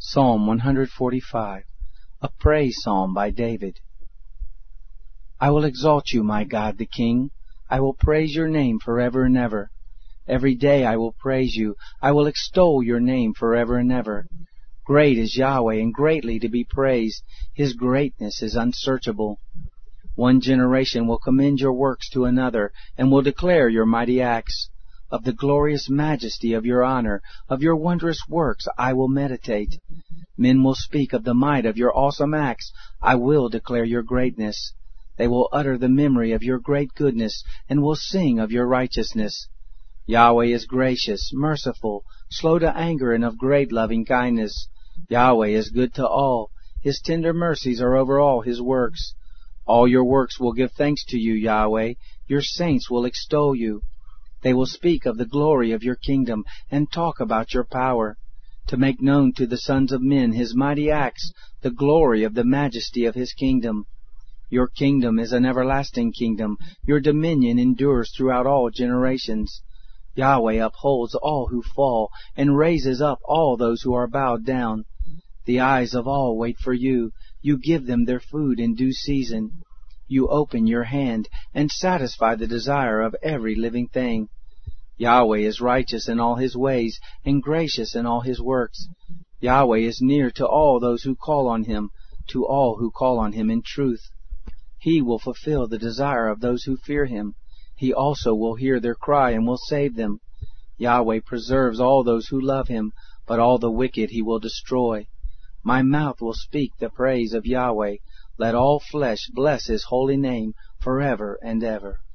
Psalm 145, a praise psalm by David. I will exalt you, my God the King. I will praise your name forever and ever. Every day I will praise you. I will extol your name forever and ever. Great is Yahweh, and greatly to be praised. His greatness is unsearchable. One generation will commend your works to another, and will declare your mighty acts. Of the glorious majesty of your honor, of your wondrous works I will meditate. Men will speak of the might of your awesome acts. I will declare your greatness. They will utter the memory of your great goodness, and will sing of your righteousness. Yahweh is gracious, merciful, slow to anger, and of great loving kindness. Yahweh is good to all. His tender mercies are over all his works. All your works will give thanks to you, Yahweh. Your saints will extol you. They will speak of the glory of your kingdom, and talk about your power, to make known to the sons of men his mighty acts, the glory of the majesty of his kingdom. Your kingdom is an everlasting kingdom. Your dominion endures throughout all generations. Yahweh upholds all who fall, and raises up all those who are bowed down. The eyes of all wait for you. You give them their food in due season. You open your hand and satisfy the desire of every living thing. Yahweh is righteous in all his ways and gracious in all his works. Yahweh is near to all those who call on him, to all who call on him in truth. He will fulfill the desire of those who fear him. He also will hear their cry and will save them. Yahweh preserves all those who love him, but all the wicked he will destroy. My mouth will speak the praise of Yahweh. Let all flesh bless his holy name forever and ever.